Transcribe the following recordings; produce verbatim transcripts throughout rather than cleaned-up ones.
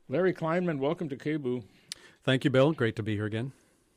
Larry Kleinman, welcome to K B U. Thank you, Bill. Great to be here again.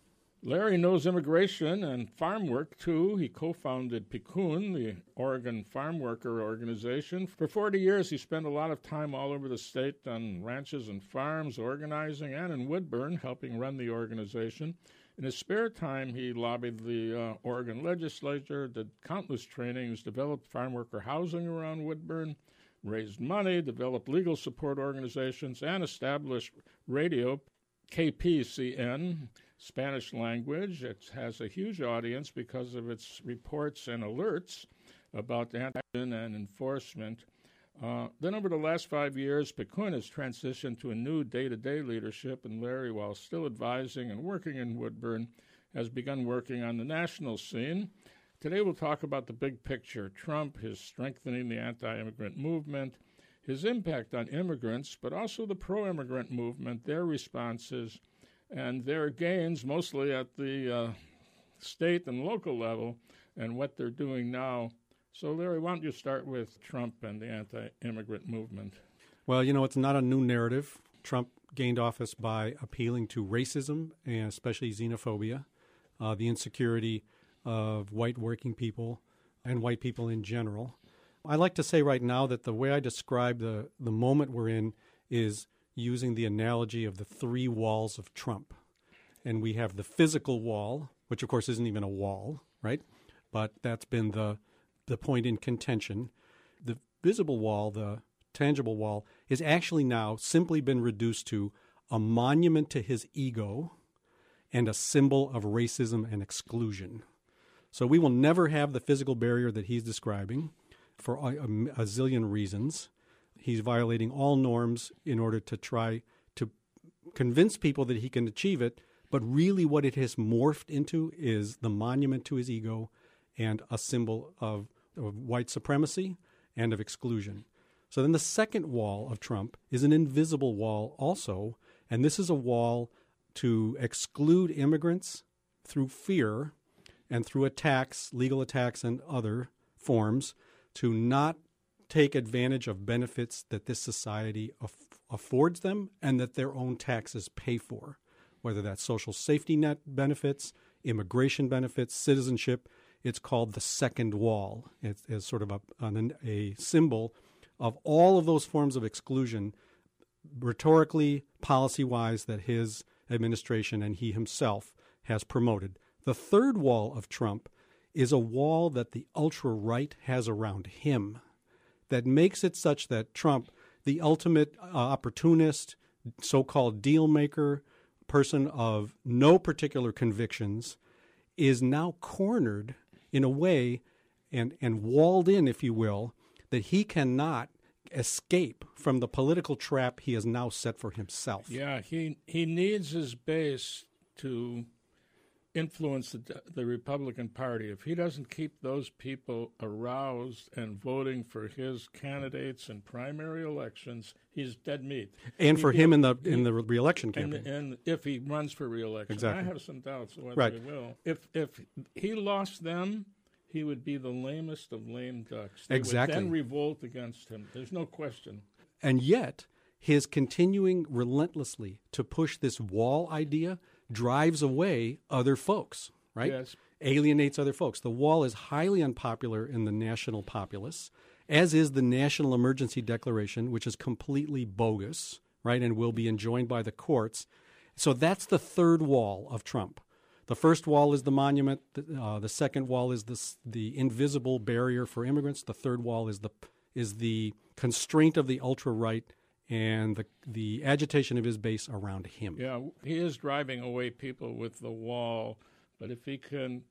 Larry knows immigration and farm work, too. He co-founded PCUN, the Oregon Farm Worker Organization. For forty years, he spent a lot of time all over the state on ranches and farms, organizing, and in Woodburn, helping run the organization. In his spare time, he lobbied the uh, Oregon legislature, did countless trainings, developed farm worker housing around Woodburn, raised money, developed legal support organizations, and established radio, K P C N, Spanish language. It has a huge audience because of its reports and alerts about anti-and enforcement. Uh, then over the last five years, PCUN has transitioned to a new day-to-day leadership, and Larry, while still advising and working in Woodburn, has begun working on the national scene. Today we'll talk about the big picture, Trump, his strengthening the anti-immigrant movement, his impact on immigrants, but also the pro-immigrant movement, their responses, and their gains, mostly at the uh, state and local level, and what they're doing now. So, Larry, why don't you start with Trump and the anti-immigrant movement? Well, you know, it's not a new narrative. Trump gained office by appealing to racism and especially xenophobia, uh, the insecurity of white working people and white people in general. I like to say right now that the way I describe the, the moment we're in is using the analogy of the three walls of Trump. And we have the physical wall, which of course isn't even a wall, right? But that's been the the point in contention. The visible wall, the tangible wall, is actually now simply been reduced to a monument to his ego and a symbol of racism and exclusion. So we will never have the physical barrier that he's describing for a, a, a zillion reasons. He's violating all norms in order to try to convince people that he can achieve it, but really what it has morphed into is the monument to his ego and a symbol of, of white supremacy and of exclusion. So then the second wall of Trump is an invisible wall also, and this is a wall to exclude immigrants through fear and through attacks, legal attacks and other forms, to not take advantage of benefits that this society aff- affords them and that their own taxes pay for, whether that's social safety net benefits, immigration benefits, citizenship. It's called the second wall. It's, it's sort of a, an, a symbol of all of those forms of exclusion, rhetorically, policy-wise, that his administration and he himself has promoted. The third wall of Trump is a wall that the ultra-right has around him that makes it such that Trump, the ultimate uh, opportunist, so-called deal maker, person of no particular convictions, is now cornered in a way and, and walled in, if you will, that he cannot escape from the political trap he has now set for himself. Yeah, he he needs his base to influence the, the Republican Party. If he doesn't keep those people aroused and voting for his candidates in primary elections, he's dead meat. And he, for he, him in the he, in the re-election and, campaign. And if he runs for re-election. Exactly. I have some doubts whether right. he will. If if he lost them, he would be the lamest of lame ducks. They exactly. would then revolt against him. There's no question. And yet, his continuing relentlessly to push this wall idea drives away other folks, right? Yes. Alienates other folks. The wall is highly unpopular in the national populace, as is the National Emergency Declaration, which is completely bogus, right, and will be enjoined by the courts. So that's the third wall of Trump. The first wall is the monument. Uh, the second wall is this, the invisible barrier for immigrants. The third wall is the is the constraint of the ultra-right and the the agitation of his base around him. Yeah, he is driving away people with the wall, but if he can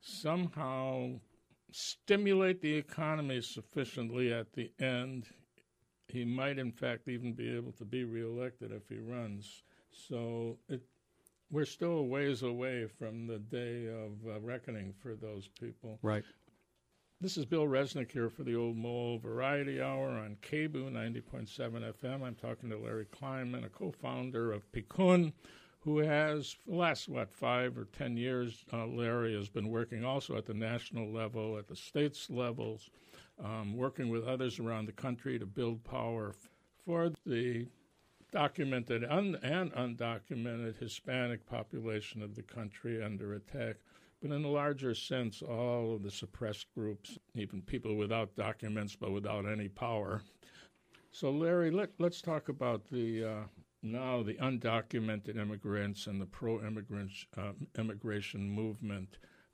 somehow stimulate the economy sufficiently at the end, he might in fact even be able to be reelected if he runs. So it, we're still a ways away from the day of uh, reckoning for those people. Right. This is Bill Resnick here for the Old Mole Variety Hour on K B U ninety point seven F M. I'm talking to Larry Kleinman, a co-founder of PCUN, who has, for the last, what, five or ten years, uh, Larry has been working also at the national level, at the states levels, um, working with others around the country to build power f- for the documented un- and undocumented Hispanic population of the country under attack. But in a larger sense, all of the suppressed groups, even people without documents but without any power. So, Larry, let, let's talk about the uh, now the undocumented immigrants and the pro-immigrant uh, immigration movement.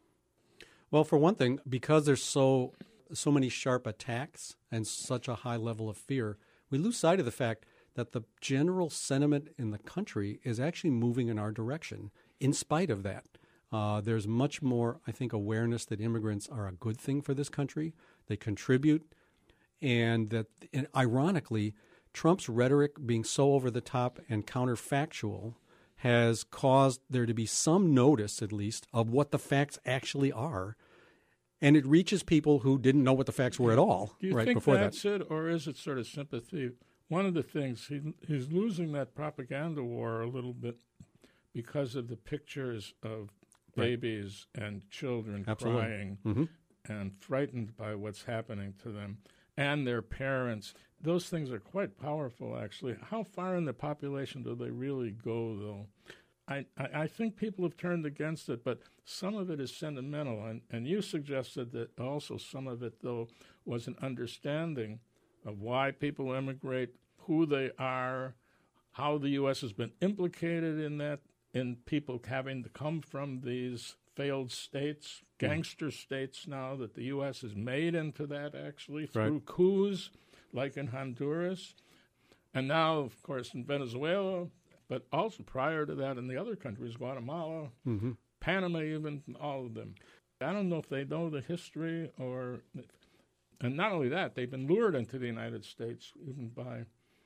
Well, for one thing, because there's so so many sharp attacks and such a high level of fear, we lose sight of the fact that the general sentiment in the country is actually moving in our direction. In spite of that, uh, there's much more, I think, awareness that immigrants are a good thing for this country. They contribute, and that, and ironically, Trump's rhetoric being so over the top and counterfactual has caused there to be some notice, at least, of what the facts actually are. And it reaches people who didn't know what the facts were at all. Do you right think before that's that. it, or is it sort of sympathy? One of the things, he, he's losing that propaganda war a little bit because of the pictures of babies right. and children Absolutely. crying mm-hmm. and frightened by what's happening to them and their parents. Those things are quite powerful, actually. How far in the population do they really go, though? I, I, I think people have turned against it, but some of it is sentimental. And, and you suggested that also some of it, though, was an understanding of why people immigrate, who they are, how the U S has been implicated in that, in people having to come from these failed states, gangster states now that the U S has made into that, actually, through right. coups, like in Honduras. And now, of course, in Venezuela, but also prior to that in the other countries, Guatemala, mm-hmm. Panama even, all of them. I don't know if they know the history or... And not only that, they've been lured into the United States, even by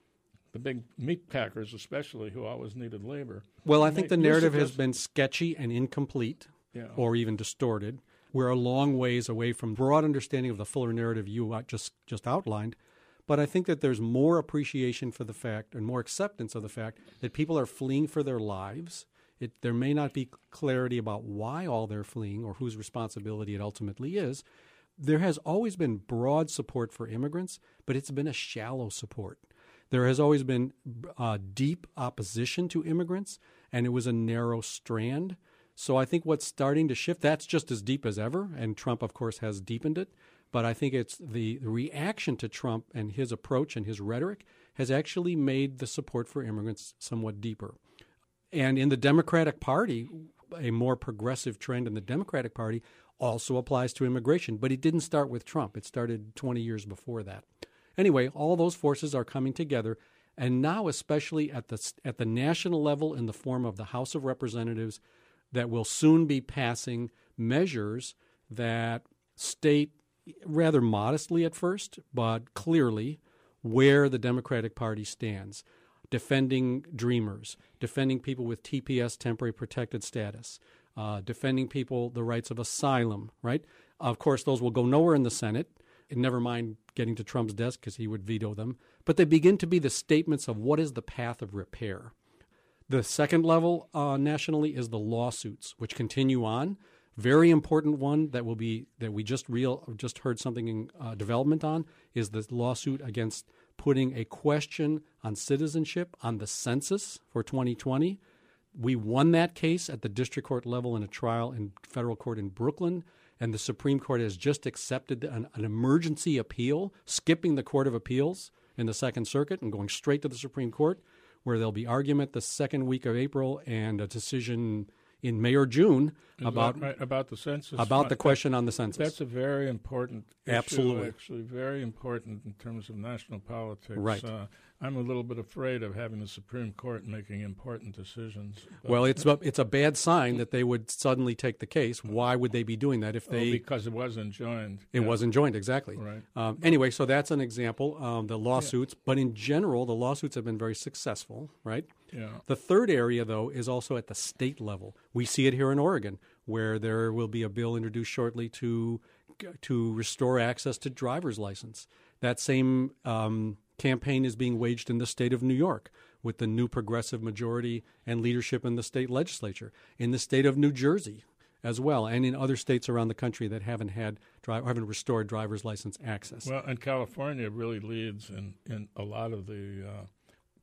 the big meat packers especially, who always needed labor. Well, I think the narrative suggest- has been sketchy and incomplete yeah. or even distorted. We're a long ways away from broad understanding of the fuller narrative you just, just outlined. But I think that there's more appreciation for the fact and more acceptance of the fact that people are fleeing for their lives. It, there may not be clarity about why all they're fleeing or whose responsibility it ultimately is. There has always been broad support for immigrants, but it's been a shallow support. There has always been uh, deep opposition to immigrants, and it was a narrow strand. So I think what's starting to shift, that's just as deep as ever, and Trump, of course, has deepened it. But I think it's the, the reaction to Trump and his approach and his rhetoric has actually made the support for immigrants somewhat deeper. And in the Democratic Party, a more progressive trend in the Democratic Party also applies to immigration, but it didn't start with Trump. It started twenty years before that. Anyway, all those forces are coming together, and now especially at the at the national level in the form of the House of Representatives that will soon be passing measures that state rather modestly at first, but clearly where the Democratic Party stands, defending dreamers, defending people with T P S, temporary protected status, Uh, defending people, the rights of asylum, right? Of course, those will go nowhere in the Senate, and never mind getting to Trump's desk because he would veto them. But they begin to be the statements of what is the path of repair. The second level uh, nationally is the lawsuits, which continue on. Very important one that will be that we just real just heard something in uh, development on is the lawsuit against putting a question on citizenship on the census for twenty twenty. We won that case at the district court level in a trial in federal court in Brooklyn, and the Supreme Court has just accepted an, an emergency appeal, skipping the Court of Appeals in the Second Circuit and going straight to the Supreme Court, where there'll be argument the second week of April and a decision in May or June Is about right, about the census. about the question on the census. That's a very important issue, Absolutely. actually, very important in terms of national politics. Right. Uh, I'm a little bit afraid of having the Supreme Court making important decisions. But, Well, it's a, it's a bad sign that they would suddenly take the case. Why would they be doing that if they... Oh, because it wasn't joined. It yeah. wasn't joined, exactly. Right. Um, anyway, so that's an example, um, the lawsuits. Yeah. But in general, the lawsuits have been very successful, right? Yeah. The third area, though, is also at the state level. We see it here in Oregon, where there will be a bill introduced shortly to to restore access to driver's license. That same um, campaign is being waged in the state of New York with the new progressive majority and leadership in the state legislature, in the state of New Jersey as well, and in other states around the country that haven't had dri- haven't restored driver's license access. Well, and California really leads in, in a lot of the uh,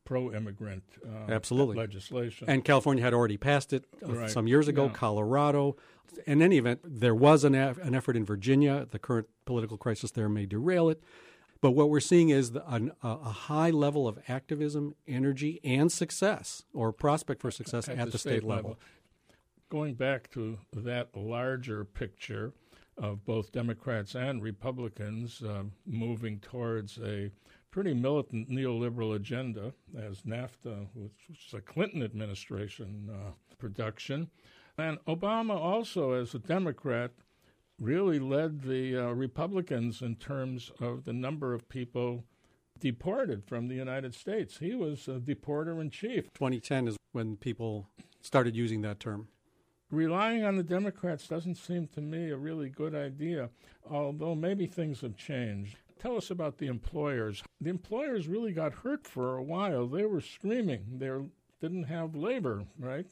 pro-immigrant uh, Absolutely. legislation. And California had already passed it uh, Right. some years ago, Yeah. Colorado. In any event, there was an, eff- an effort in Virginia. The current political crisis there may derail it. But what we're seeing is the, an, a, a high level of activism, energy, and success, or prospect for success at, at the state, level. Going back to that larger picture of both Democrats and Republicans uh, moving towards a pretty militant neoliberal agenda, as NAFTA, which was a Clinton administration uh, production. And Obama also, as a Democrat, really led the uh, Republicans in terms of the number of people deported from the United States. He was a deporter-in-chief. twenty ten is when people started using that term. Relying on the Democrats doesn't seem to me a really good idea, although maybe things have changed. Tell us about the employers. The employers really got hurt for a while. They were screaming. They didn't have labor, right?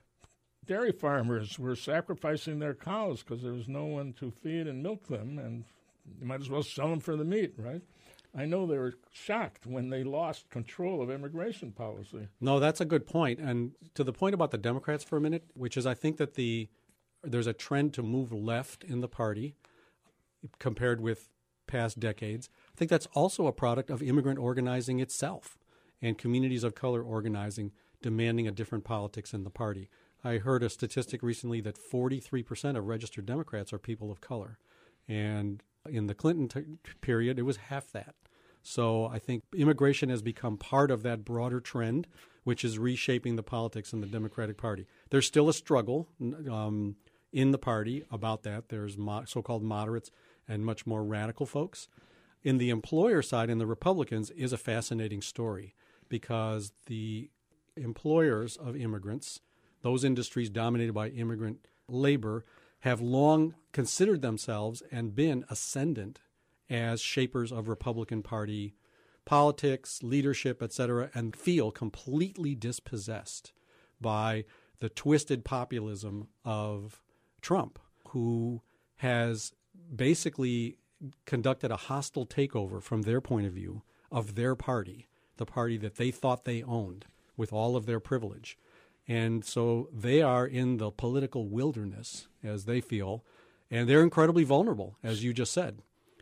Dairy farmers were sacrificing their cows because there was no one to feed and milk them, and you might as well sell them for the meat, right? I know they were shocked when they lost control of immigration policy. No, that's a good point. And to the point about the Democrats for a minute, which is I think that the there's a trend to move left in the party compared with past decades. I think that's also a product of immigrant organizing itself and communities of color organizing, demanding a different politics in the party. I heard a statistic recently that forty-three percent of registered Democrats are people of color. And in the Clinton t- period, it was half that. So I think immigration has become part of that broader trend, which is reshaping the politics in the Democratic Party. There's still a struggle um, in the party about that. There's mo- so-called moderates and much more radical folks. In the employer side, in the Republicans, is a fascinating story because the employers of immigrants, those industries dominated by immigrant labor, have long considered themselves and been ascendant as shapers of Republican Party politics, leadership, et cetera, and feel completely dispossessed by the twisted populism of Trump, who has basically conducted a hostile takeover from their point of view of their party, the party that they thought they owned with all of their privilege. And so they are in the political wilderness, as they feel, and they're incredibly vulnerable, as you just said.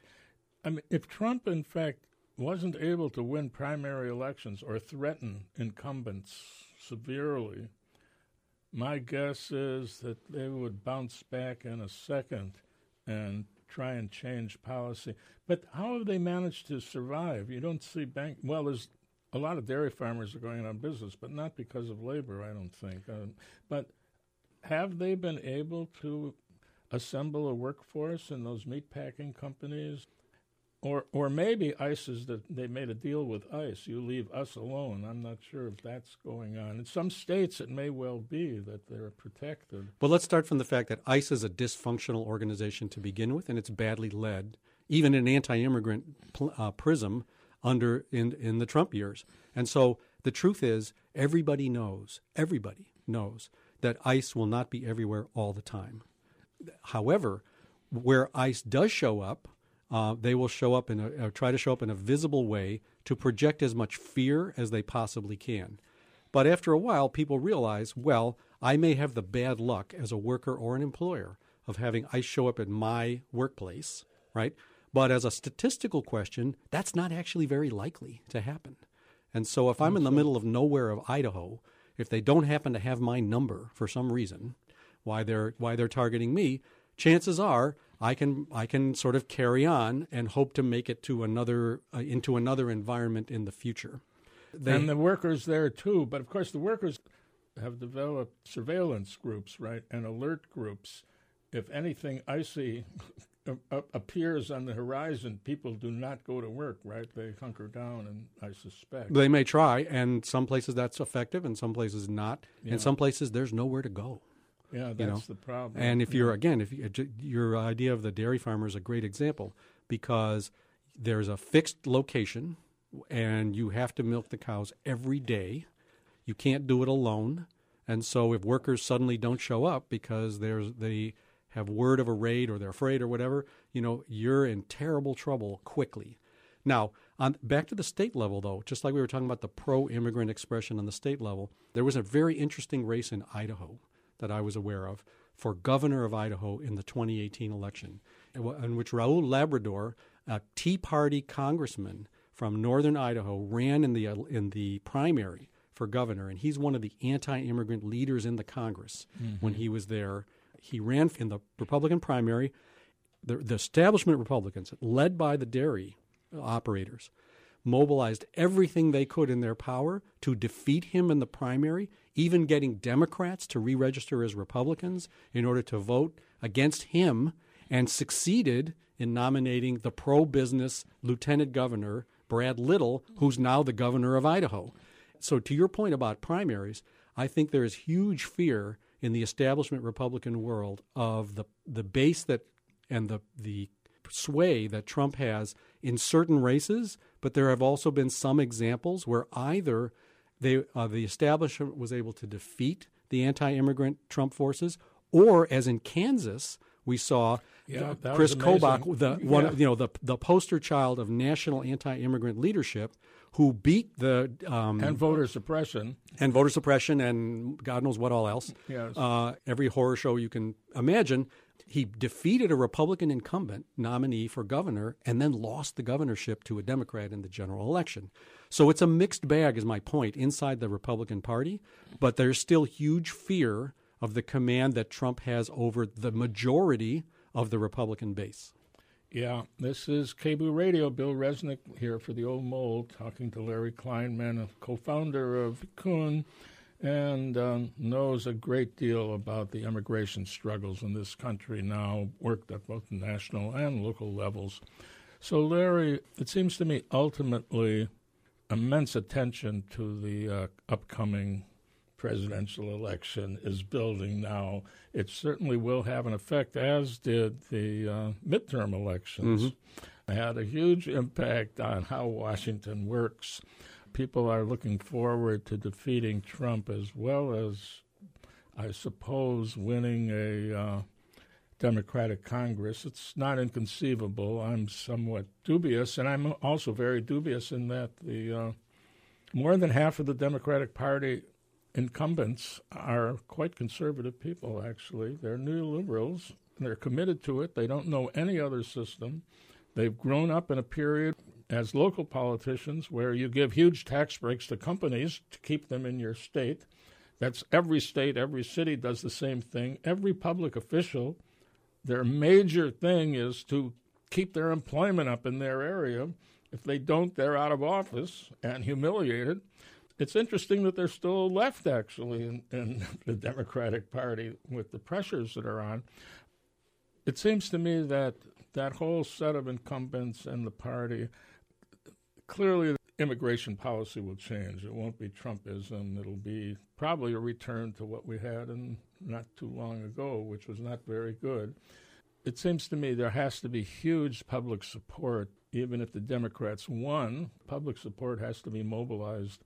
I mean, if Trump, in fact, wasn't able to win primary elections or threaten incumbents severely, my guess is that they would bounce back in a second and try and change policy. But how have they managed to survive? You don't see bank. Well, there's a lot of dairy farmers are going out of business, but not because of labor, I don't think. Uh, but have they been able to assemble a workforce in those meatpacking companies? Or or maybe ICE is that they made a deal with ICE. You leave us alone. I'm not sure if that's going on. In some states, it may well be that they're protected. Well, let's start from the fact that ICE is a dysfunctional organization to begin with, and it's badly led, even an anti-immigrant pl- uh, prism under in, in the Trump years. And so the truth is, everybody knows, everybody knows that ICE will not be everywhere all the time. However, where ICE does show up, Uh, they will show up in a, uh, try to show up in a visible way to project as much fear as they possibly can. But after a while, people realize, well, I may have the bad luck as a worker or an employer of having ICE show up at my workplace, right? But as a statistical question, that's not actually very likely to happen. And so if I'm in the middle of nowhere of Idaho, if they don't happen to have my number for some reason, why they're why they're targeting me, chances are I can I can sort of carry on and hope to make it to another uh, into another environment in the future. They, and the workers there too, but of course the workers have developed surveillance groups, right, and alert groups. If anything icy appears on the horizon, people do not go to work, right? They hunker down, and I suspect they may try, and some places that's effective, and some places not, yeah. and some places there's nowhere to go. Yeah, that's you know? the problem. And if yeah. you're, again, if you, your idea of the dairy farmer is a great example because there's a fixed location and you have to milk the cows every day. You can't do it alone. And so if workers suddenly don't show up because there's they have word of a raid or they're afraid or whatever, you know, you're in terrible trouble quickly. Now, On, back to the state level, though, just like we were talking about the pro-immigrant expression on the state level, there was a very interesting race in Idaho that I was aware of for governor of Idaho in the twenty eighteen election, in which Raul Labrador, a Tea Party congressman from northern Idaho, ran in the in the primary for governor, and he's one of the anti-immigrant leaders in the Congress. Mm-hmm. When he was there, he ran in the Republican primary. The, the establishment Republicans, led by the dairy operators, mobilized everything they could in their power to defeat him in the primary, even getting Democrats to re-register as Republicans in order to vote against him, and succeeded in nominating the pro-business lieutenant governor, Brad Little, who's now the governor of Idaho. So to your point about primaries, I think there is huge fear in the establishment Republican world of the the base that and the the sway that Trump has in certain races, but there have also been some examples where either they uh, the establishment was able to defeat the anti-immigrant Trump forces, or as in Kansas, we saw yeah, uh, Chris Kobach, the one yeah. you know the the poster child of national anti-immigrant leadership, who beat the um, and voter suppression and voter suppression and God knows what all else. Yes. Uh, every horror show you can imagine. He defeated a Republican incumbent nominee for governor and then lost the governorship to a Democrat in the general election. So it's a mixed bag, is my point, inside the Republican Party, but there's still huge fear of the command that Trump has over the majority of the Republican base. Yeah, this is K B O O Radio. Bill Resnick here for the Old Mole, talking to Larry Kleinman, a co-founder of Kuhn, and um, knows a great deal about the immigration struggles in this country now, worked at both national and local levels. So, Larry, it seems to me ultimately immense attention to the uh, upcoming presidential election is building now. It certainly will have an effect, as did the uh, midterm elections. Mm-hmm. It had a huge impact on how Washington works. People are looking forward to defeating Trump, as well as, I suppose, winning a uh, Democratic Congress. It's not inconceivable. I'm somewhat dubious, and I'm also very dubious in that the uh, more than half of the Democratic Party incumbents are quite conservative people, actually. They're neoliberals. They're committed to it. They don't know any other system. They've grown up in a period as local politicians where you give huge tax breaks to companies to keep them in your state. That's every state, every city does the same thing. Every public official, their major thing is to keep their employment up in their area. If they don't, they're out of office and humiliated. It's interesting that they're still left, actually, in, in the Democratic Party with the pressures that are on. It seems to me that that whole set of incumbents and the party, clearly the immigration policy will change. It won't be Trumpism. It'll be probably a return to what we had in not too long ago, which was not very good. It seems to me there has to be huge public support. Even if the Democrats won, public support has to be mobilized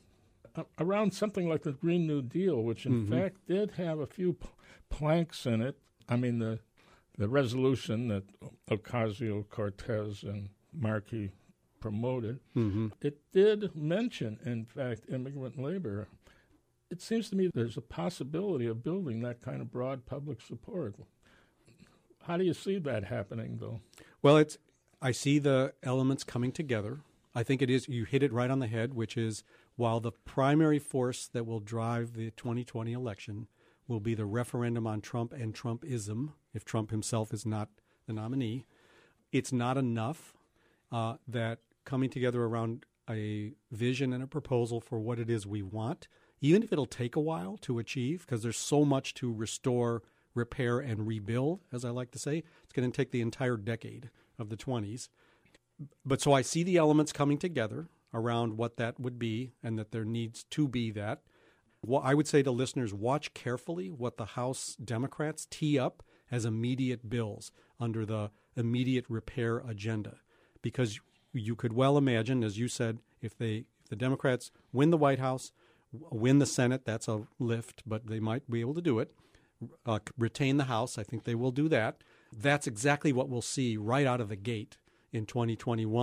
around something like the Green New Deal, which in mm-hmm. fact did have a few p- planks in it. I mean, the the resolution that Ocasio-Cortez and Markey promoted, mm-hmm. it did mention, in fact, immigrant labor. It seems to me there's a possibility of building that kind of broad public support. How do you see that happening, though? Well, it's I see the elements coming together. I think it is, you hit it right on the head, which is while the primary force that will drive the twenty twenty election will be the referendum on Trump and Trumpism, if Trump himself is not the nominee, it's not enough uh, that coming together around a vision and a proposal for what it is we want, even if it'll take a while to achieve, because there's so much to restore, repair, and rebuild, as I like to say. It's going to take the entire decade of the twenties. But so I see the elements coming together around what that would be, and that there needs to be that. Well, I would say to listeners, watch carefully what the House Democrats tee up as immediate bills under the immediate repair agenda, because you could well imagine, as you said, if they if the Democrats win the White House, win the Senate, that's a lift, but they might be able to do it, uh, retain the House, I think they will do that. That's exactly what we'll see right out of the gate in twenty twenty-one,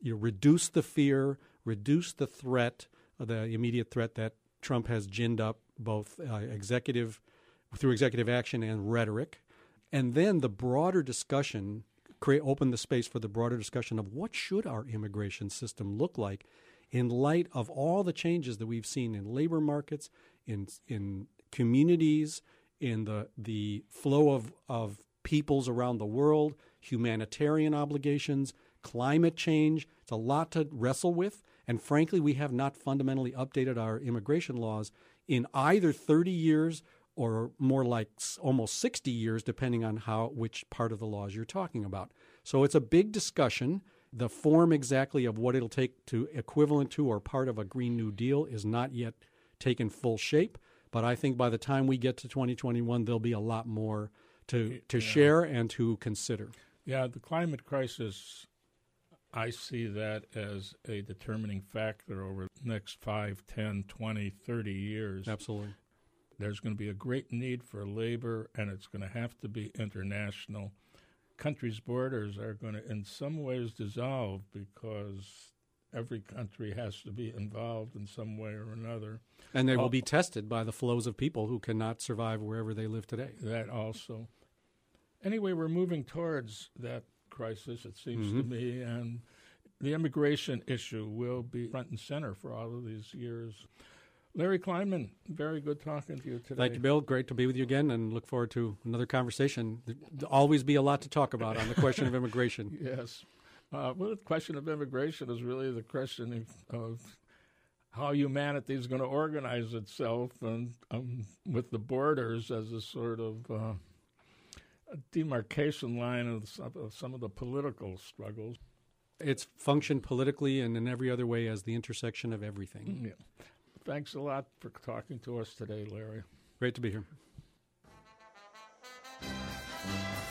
you reduce the fear, reduce the threat, uh, the immediate threat that Trump has ginned up both uh, executive through executive action and rhetoric, and then the broader discussion, create open the space for the broader discussion of what should our immigration system look like in light of all the changes that we've seen in labor markets, in in communities, in the the flow of, of peoples around the world, humanitarian obligations, climate change. It's a lot to wrestle with, and frankly, we have not fundamentally updated our immigration laws in either thirty years or more like almost sixty years, depending on how which part of the laws you're talking about. So it's a big discussion. The form exactly of what it'll take to equivalent to or part of a Green New Deal is not yet taken full shape. But I think by the time we get to twenty twenty-one, there'll be a lot more to, to yeah. share and to consider. Yeah, the climate crisis, I see that as a determining factor over the next five, ten, twenty, thirty years. Absolutely. There's going to be a great need for labor, and it's going to have to be international. Countries' borders are going to, in some ways, dissolve because every country has to be involved in some way or another. And they will be tested by the flows of people who cannot survive wherever they live today. That also. Anyway, we're moving towards that crisis, it seems mm-hmm. to me, and the immigration issue will be front and center for all of these years. Larry Kleinman, very good talking to you today. Thank you, Bill. Great to be with you again, and look forward to another conversation. There'll always be a lot to talk about on the question of immigration. Yes. Uh, well, the question of immigration is really the question of, of how humanity is going to organize itself, and um, with the borders as a sort of uh, a demarcation line of some, of some of the political struggles. It's functioned politically and in every other way as the intersection of everything. Yeah. Thanks a lot for talking to us today, Larry. Great to be here.